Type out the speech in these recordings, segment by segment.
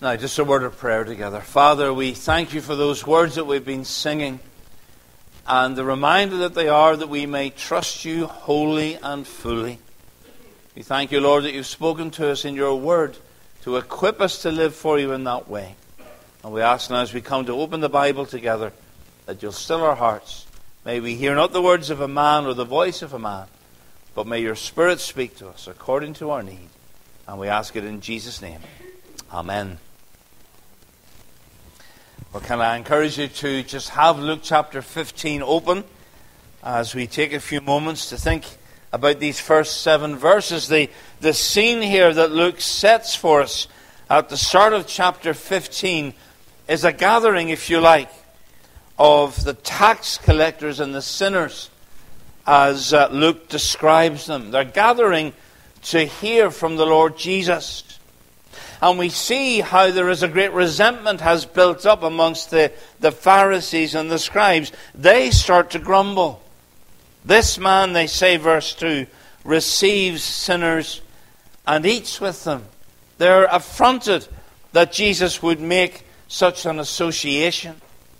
Now, just a word of prayer together. Father, we thank you for those words that we've been singing and the reminder that they are that we may trust you wholly and fully. We thank you, Lord, that you've spoken to us in your word to equip us to live for you in that way. And we ask now as we come to open the Bible together that you'll still our hearts. May we hear not the words of a man or the voice of a man, but may your Spirit speak to us according to our need. And we ask it in Jesus' name. Amen. Well, can I encourage you to just have Luke chapter 15 open as we take a few moments to think about these first 7 verses. The scene here that Luke sets for us at the start of chapter 15 is a gathering, if you like, of the tax collectors and the sinners as Luke describes them. They're gathering to hear from the Lord Jesus. And we see how there is a great resentment has built up amongst the Pharisees and the scribes. They start to grumble. This man, they say, verse 2, receives sinners and eats with them. They're affronted that Jesus would make such an association.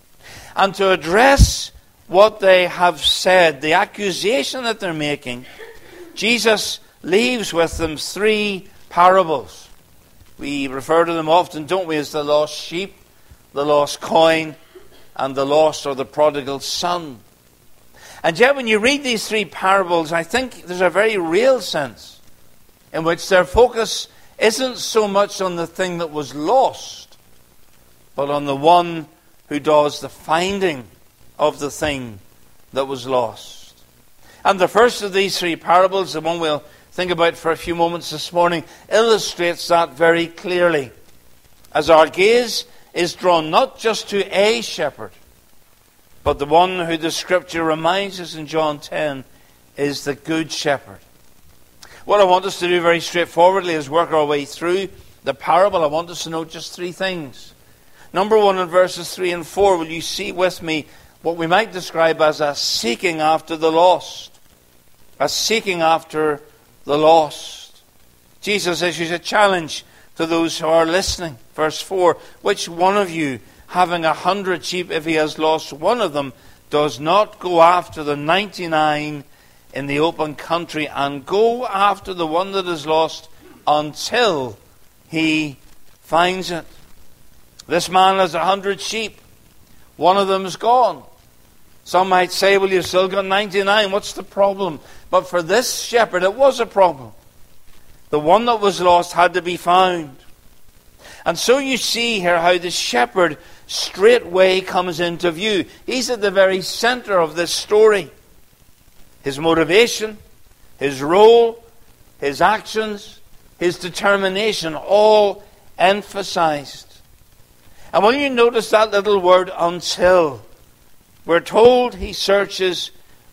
And to address what they have said, the accusation that they're making, Jesus leaves with them 3 parables. We refer to them often, don't we, as the lost sheep, the lost coin, and the lost or the prodigal son. And yet when you read these 3 parables, I think there's a very real sense in which their focus isn't so much on the thing that was lost, but on the one who does the finding of the thing that was lost. And the first of these 3 parables, the one we'll think about for a few moments this morning, illustrates that very clearly. As our gaze is drawn not just to a shepherd, but the one who the Scripture reminds us in John 10 is the Good Shepherd. What I want us to do very straightforwardly is work our way through the parable. I want us to note just 3 things. Number 1, in verses 3 and 4, will you see with me what we might describe as a seeking after the lost. A seeking after the lost. Jesus issues a challenge to those who are listening. Verse 4, which one of you, having 100 sheep, if he has lost one of them, does not go after the 99 in the open country and go after the one that is lost until he finds it? This man has 100 sheep. One of them is gone. Some might say, well, you've still got 99. What's the problem? But for this shepherd, it was a problem. The one that was lost had to be found. And so you see here how the shepherd straightway comes into view. He's at the very center of this story. His motivation, his role, his actions, his determination, all emphasized. And when you notice that little word, until, we're told he searches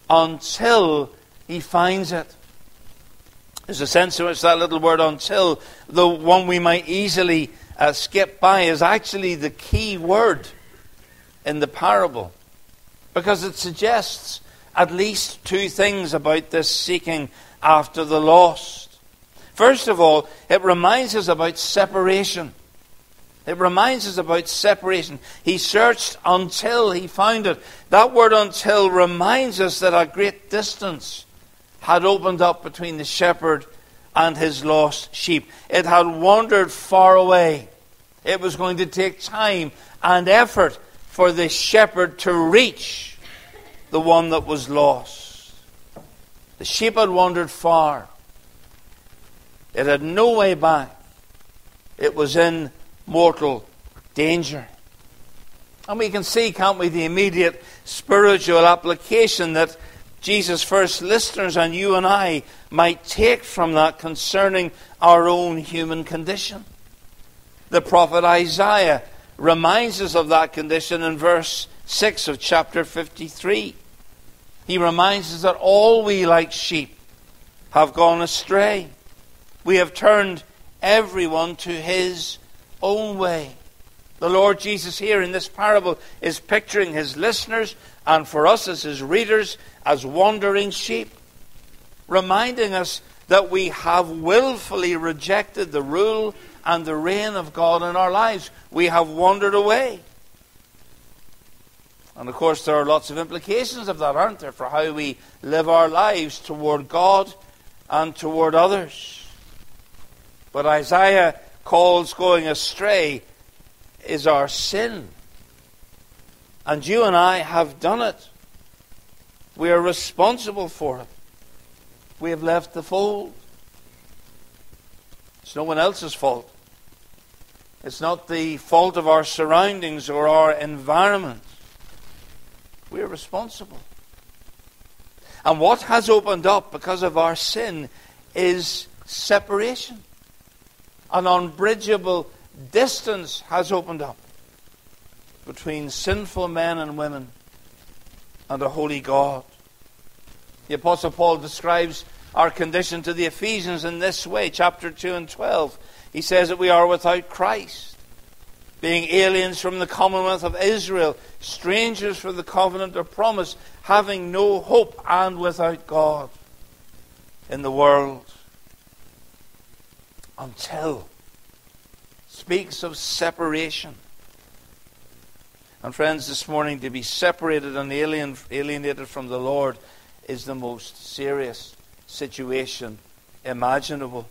until he finds it. There's a sense in which that little word until, the one we might easily skip by, is actually the key word in the parable. Because it suggests at least 2 things about this seeking after the lost. First of all, it reminds us about separation. It reminds us about separation. He searched until he found it. That word until reminds us that a great distance had opened up between the shepherd and his lost sheep. It had wandered far away. It was going to take time and effort for the shepherd to reach the one that was lost. The sheep had wandered far. It had no way back. It was in mortal danger. And we can see, can't we, the immediate spiritual application that Jesus' first listeners and you and I might take from that concerning our own human condition. The prophet Isaiah reminds us of that condition in verse 6 of chapter 53. He reminds us that all we like sheep have gone astray. We have turned everyone to his own way. The Lord Jesus here in this parable is picturing his listeners and for us as his readers as wandering sheep, reminding us that we have willfully rejected the rule and the reign of God in our lives. We have wandered away. And of course there are lots of implications of that, aren't there, for how we live our lives toward God and toward others. But Isaiah calls going astray is our sin. And you and I have done it. We are responsible for it. We have left the fold. It's no one else's fault. It's not the fault of our surroundings or our environment. We are responsible. And what has opened up because of our sin is separation. An unbridgeable distance has opened up between sinful men and women and a holy God. The Apostle Paul describes our condition to the Ephesians in this way, chapter 2 and 12. He says that we are without Christ, being aliens from the commonwealth of Israel, strangers from the covenant of promise, having no hope and without God in the world. Until speaks of separation. And friends, this morning, to be separated and alienated from the Lord is the most serious situation imaginable.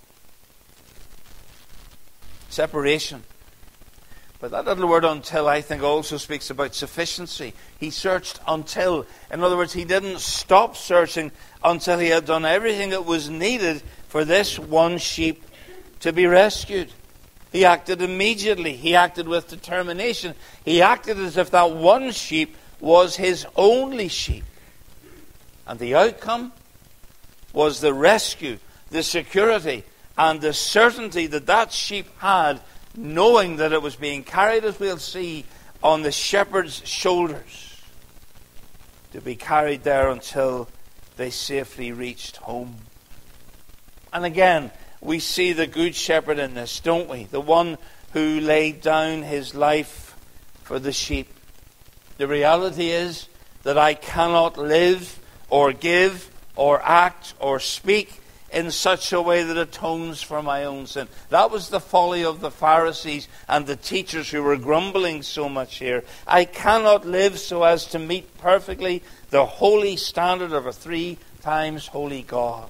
Separation. But that little word until, I think, also speaks about sufficiency. He searched until. In other words, he didn't stop searching until he had done everything that was needed for this one sheep to be rescued. He acted immediately. He acted with determination. He acted as if that one sheep was his only sheep. And the outcome was the rescue, the security, and the certainty that that sheep had, knowing that it was being carried, as we'll see, on the shepherd's shoulders, to be carried there until they safely reached home. And again, we see the good shepherd in this, don't we? The one who laid down his life for the sheep. The reality is that I cannot live or give or act or speak in such a way that atones for my own sin. That was the folly of the Pharisees and the teachers who were grumbling so much here. I cannot live so as to meet perfectly the holy standard of a 3 times holy God.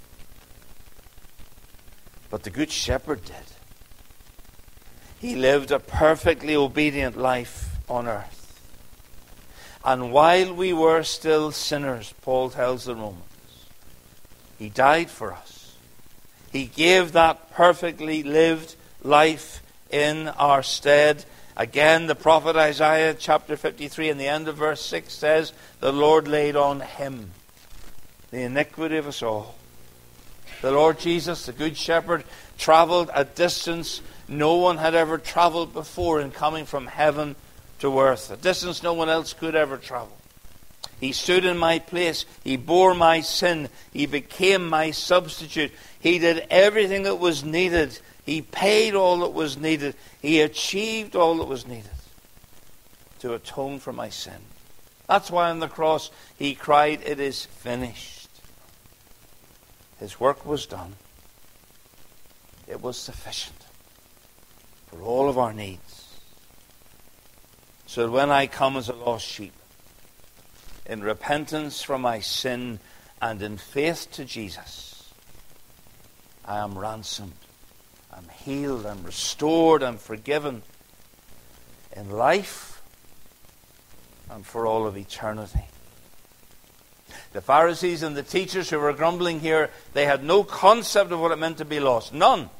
But the Good Shepherd did. He lived a perfectly obedient life on earth. And while we were still sinners, Paul tells the Romans, he died for us. He gave that perfectly lived life in our stead. Again, the prophet Isaiah, chapter 53, in the end of verse 6 says, the Lord laid on him the iniquity of us all. The Lord Jesus, the Good Shepherd, traveled a distance no one had ever traveled before in coming from heaven to earth. A distance no one else could ever travel. He stood in my place. He bore my sin. He became my substitute. He did everything that was needed. He paid all that was needed. He achieved all that was needed to atone for my sin. That's why on the cross he cried, it is finished. His work was done. It was sufficient for all of our needs. So that when I come as a lost sheep, in repentance from my sin and in faith to Jesus, I am ransomed, I'm healed, I'm restored, I'm forgiven in life and for all of eternity. The Pharisees and the teachers who were grumbling here, they had no concept of what it meant to be lost. None.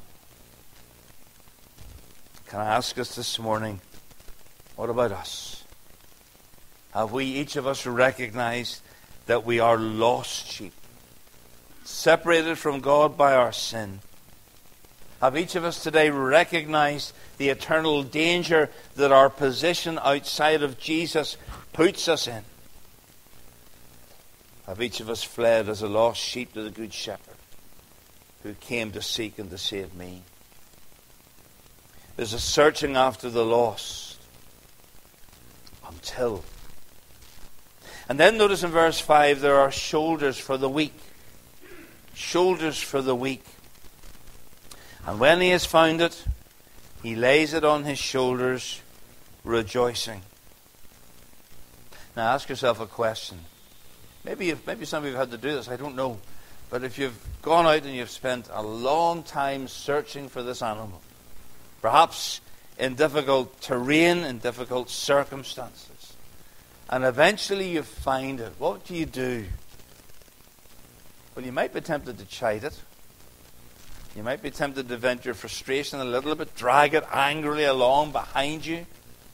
Can I ask us this morning, what about us? Have we, each of us, recognized that we are lost sheep, separated from God by our sin? Have each of us today recognized the eternal danger that our position outside of Jesus puts us in? Have each of us fled as a lost sheep to the Good Shepherd who came to seek and to save me? There's a searching after the lost until. And then notice in verse 5 there are shoulders for the weak. Shoulders for the weak. And when he has found it, He lays it on his shoulders, rejoicing. Now ask yourself a question. Maybe some of you have had to do this, I don't know. But if you've gone out and you've spent a long time searching for this animal, perhaps in difficult terrain, in difficult circumstances, and eventually you find it, what do you do? Well, you might be tempted to chide it. You might be tempted to vent your frustration a little bit, drag it angrily along behind you.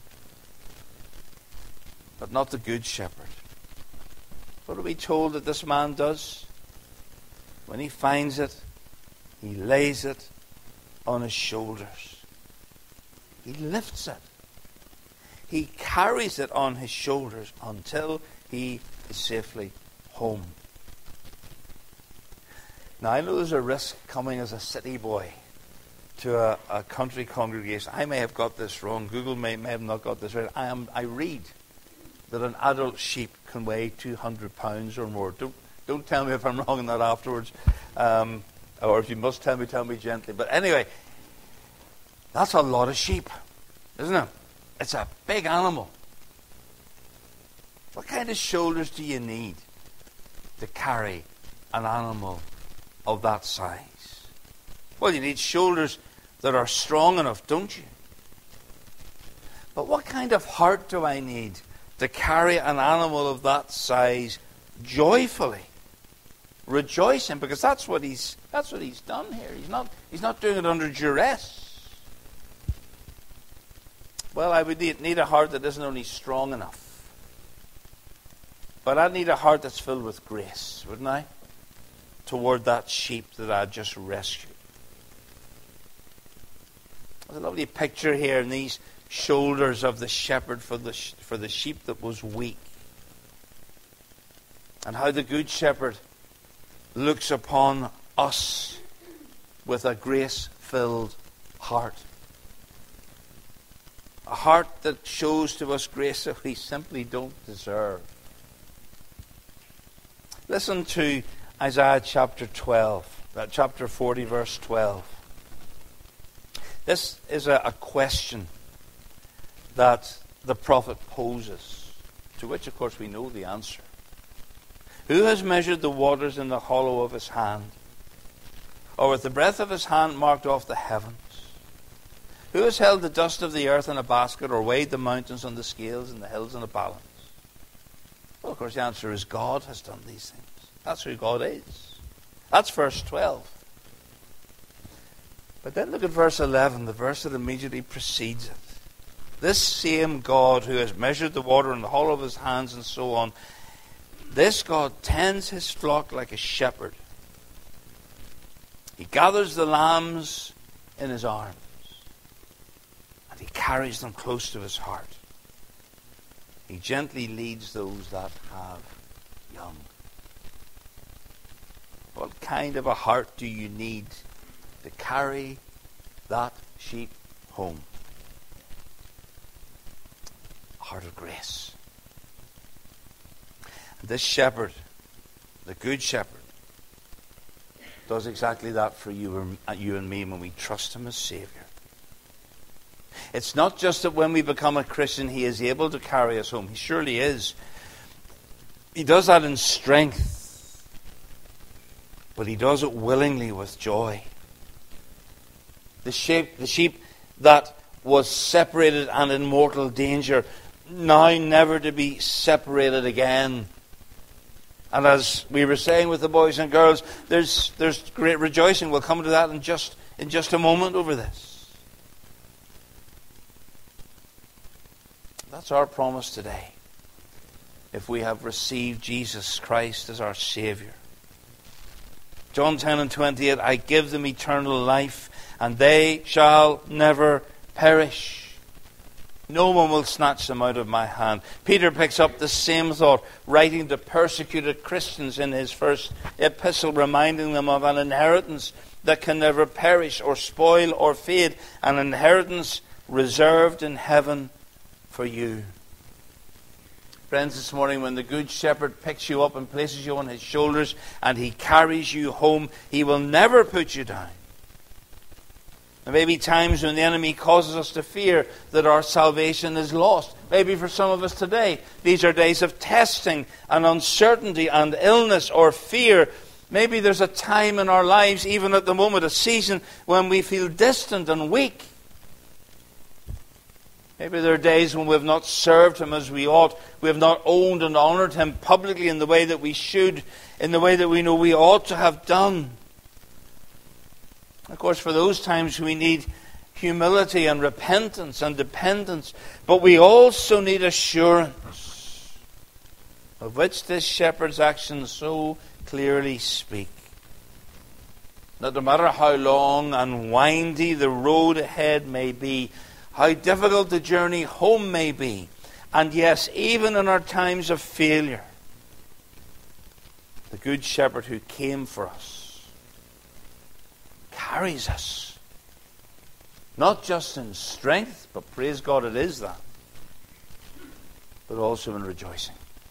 But not the Good Shepherd. What are we told that this man does? When he finds it, he lays it on his shoulders. He lifts it. He carries it on his shoulders until he is safely home. Now, I know there's a risk coming as a city boy to a country congregation. I may have got this wrong. Google may have not got this right. I read that an adult sheep can weigh 200 pounds or more. Don't tell me if I'm wrong on that afterwards. Or if you must tell me gently. But anyway, that's a lot of sheep, isn't it? It's a big animal. What kind of shoulders do you need to carry an animal of that size? Well, you need shoulders that are strong enough, don't you? But what kind of heart do I need to carry an animal of that size joyfully, rejoicing? Because that's what he's done here. He's not doing it under duress. Well, I would need a heart that isn't only strong enough, but I'd need a heart that's filled with grace, wouldn't I? Toward that sheep that I just rescued. There's a lovely picture here in these shoulders of the shepherd for the sheep that was weak. And how the Good Shepherd looks upon us with a grace-filled heart. A heart that shows to us grace that we simply don't deserve. Listen to Isaiah chapter 40, verse 12. This is a question that the prophet poses, to which, of course, we know the answer. Who has measured the waters in the hollow of his hand, or with the breadth of his hand marked off the heavens? Who has held the dust of the earth in a basket, or weighed the mountains on the scales and the hills in a balance? Well, of course, the answer is God has done these things. That's who God is. That's verse 12. But then look at verse 11, the verse that immediately precedes it. This same God who has measured the water in the hollow of his hands and so on, this God tends his flock like a shepherd. He gathers the lambs in his arms, and he carries them close to his heart. He gently leads those that have young. What kind of a heart do you need to carry that sheep home? A heart of grace. And this shepherd, the Good Shepherd, does exactly that for you and me when we trust him as Savior. It's not just that when we become a Christian he is able to carry us home. He surely is. He does that in strength. But he does it willingly with joy. The sheep that was separated and in mortal danger, now never to be separated again. And as we were saying with the boys and girls, there's great rejoicing. We'll come to that in just a moment over this. That's our promise today, if we have received Jesus Christ as our Savior. John 10 and 28, I give them eternal life, and they shall never perish. No one will snatch them out of my hand. Peter picks up the same thought, writing to persecuted Christians in his first epistle, reminding them of an inheritance that can never perish or spoil or fade, an inheritance reserved in heaven for you. Friends, this morning when the Good Shepherd picks you up and places you on his shoulders and he carries you home, he will never put you down. There may be times when the enemy causes us to fear that our salvation is lost. Maybe for some of us today, these are days of testing and uncertainty and illness or fear. Maybe there's a time in our lives, even at the moment, a season when we feel distant and weak. Maybe there are days when we have not served Him as we ought. We have not owned and honored Him publicly in the way that we should, in the way that we know we ought to have done. Of course, for those times we need humility and repentance and dependence. But we also need assurance, of which this shepherd's actions so clearly speak. That no matter how long and windy the road ahead may be, how difficult the journey home may be, and yes, even in our times of failure, the Good Shepherd who came for us carries us, not just in strength, but praise God it is that, but also in rejoicing.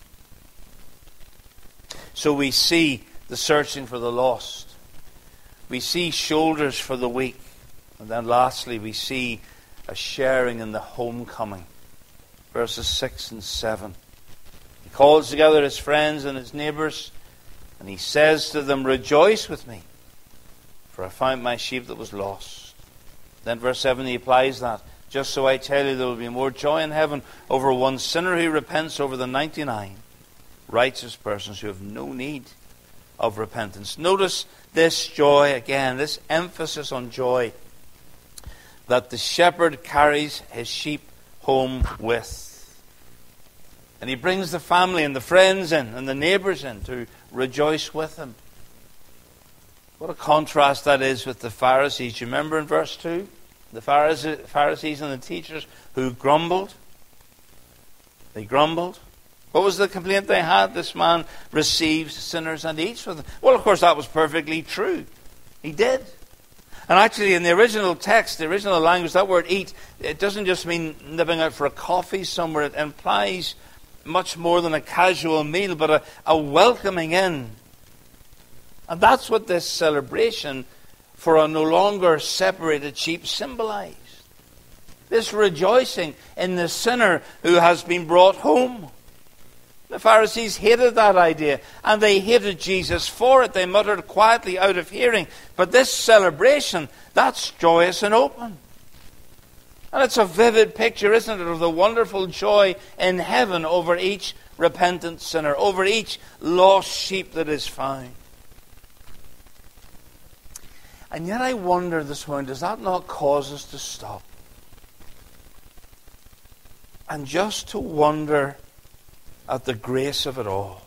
So we see the searching for the lost. We see shoulders for the weak. And then lastly, we see a sharing in the homecoming. Verses 6 and 7. He calls together his friends and his neighbors, and he says to them, "Rejoice with me, for I found my sheep that was lost." Then verse 7, he applies that. "Just so I tell you, there will be more joy in heaven over one sinner who repents over the 99 righteous persons who have no need of repentance." Notice this joy again, this emphasis on joy that the shepherd carries his sheep home with. And he brings the family and the friends in and the neighbors in to rejoice with him. What a contrast that is with the Pharisees. Do you remember in verse 2? The Pharisees and the teachers who grumbled. They grumbled. What was the complaint they had? This man receives sinners and eats with them. Well, of course, that was perfectly true. He did. And actually, in the original text, the original language, that word eat, it doesn't just mean nipping out for a coffee somewhere. It implies much more than a casual meal, but a welcoming in. And that's what this celebration for a no longer separated sheep symbolized. This rejoicing in the sinner who has been brought home. The Pharisees hated that idea, and they hated Jesus for it. They muttered quietly out of hearing. But this celebration, that's joyous and open. And it's a vivid picture, isn't it, of the wonderful joy in heaven over each repentant sinner, over each lost sheep that is found. And yet I wonder this morning, does that not cause us to stop? And just to wonder at the grace of it all.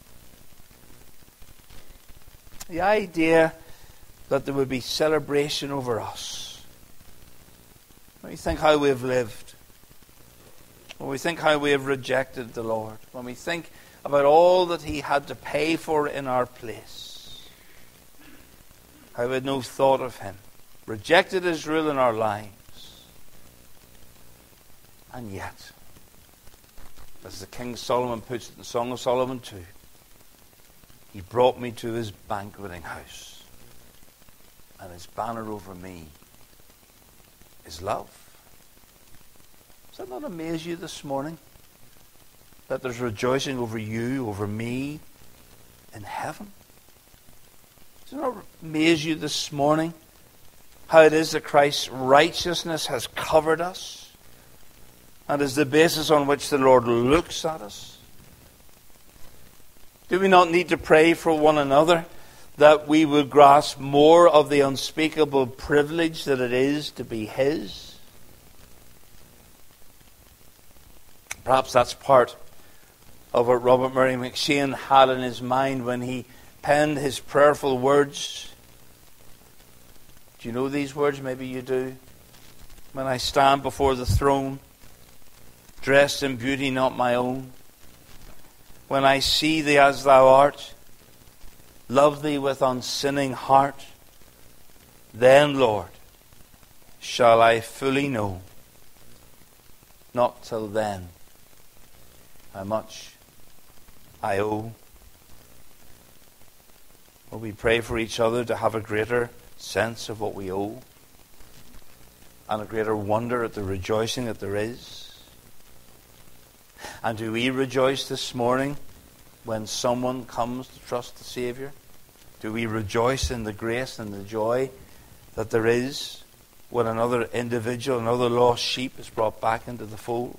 The idea that there would be celebration over us. When we think how we have lived, when we think how we have rejected the Lord, when we think about all that He had to pay for in our place, how we had no thought of Him, rejected His rule in our lives, and yet, as the King Solomon puts it in Song of Solomon 2, He brought me to His banqueting house, and His banner over me is love. Does that not amaze you this morning? That there's rejoicing over you, over me, in heaven? Does it not amaze you this morning how it is that Christ's righteousness has covered us? And is the basis on which the Lord looks at us? Do we not need to pray for one another that we would grasp more of the unspeakable privilege that it is to be His? Perhaps that's part of what Robert Murray McCheyne had in his mind when he penned his prayerful words. Do you know these words? Maybe you do. When I stand before the throne, dressed in beauty not my own, when I see Thee as Thou art, love Thee with unsinning heart, then, Lord, shall I fully know, not till then, how much I owe. Will we pray for each other to have a greater sense of what we owe? and a greater wonder at the rejoicing that there is? And do we rejoice this morning when someone comes to trust the Saviour? Do we rejoice in the grace and the joy that there is when another individual, another lost sheep is brought back into the fold?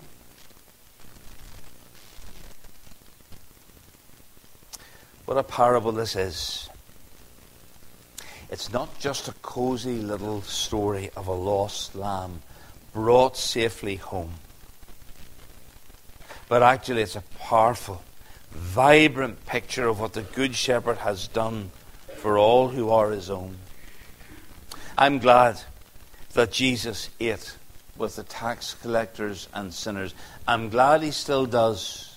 What a parable this is. It's not just a cozy little story of a lost lamb brought safely home. But actually it's a powerful, vibrant picture of what the Good Shepherd has done for all who are his own. I'm glad that Jesus ate with the tax collectors and sinners. I'm glad he still does.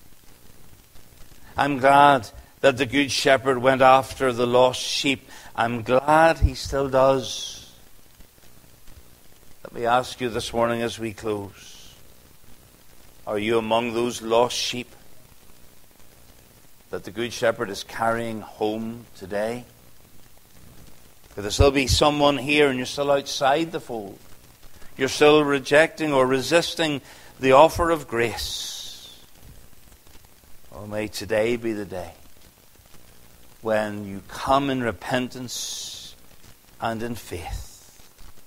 I'm glad that the Good Shepherd went after the lost sheep. I'm glad he still does. Let me ask you this morning as we close. Are you among those lost sheep that the Good Shepherd is carrying home today? Could there still be someone here and you're still outside the fold? You're still rejecting or resisting the offer of grace. Oh, may today be the day when you come in repentance and in faith,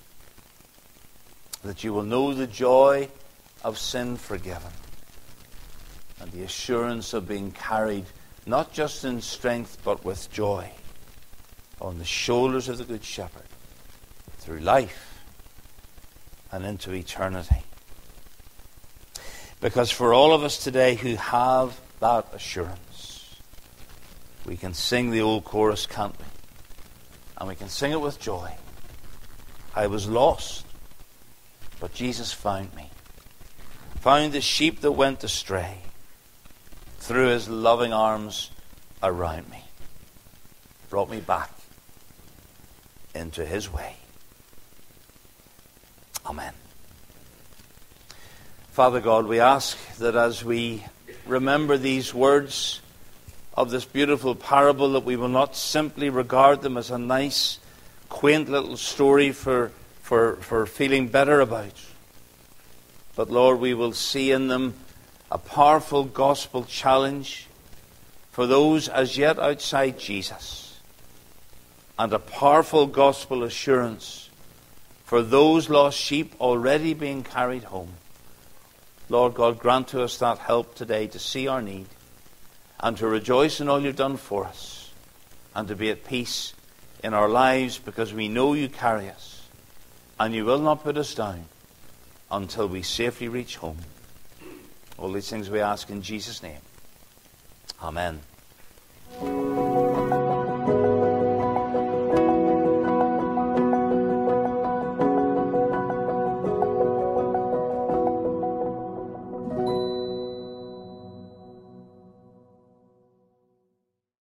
that you will know the joy of sin forgiven and the assurance of being carried not just in strength but with joy on the shoulders of the Good Shepherd through life and into eternity. Because for all of us today who have that assurance, we can sing the old chorus, can't we? And we can sing it with joy. I was lost, but Jesus found me. Found the sheep that went astray. Threw his loving arms around me. Brought me back into his way. Amen. Father God, we ask that as we remember these words of this beautiful parable, that we will not simply regard them as a nice, quaint little story for feeling better about. But Lord, we will see in them a powerful gospel challenge for those as yet outside Jesus, and a powerful gospel assurance for those lost sheep already being carried home. Lord God, grant to us that help today to see our need and to rejoice in all you've done for us, and to be at peace in our lives because we know you carry us and you will not put us down until we safely reach home. All these things we ask in Jesus' name. Amen.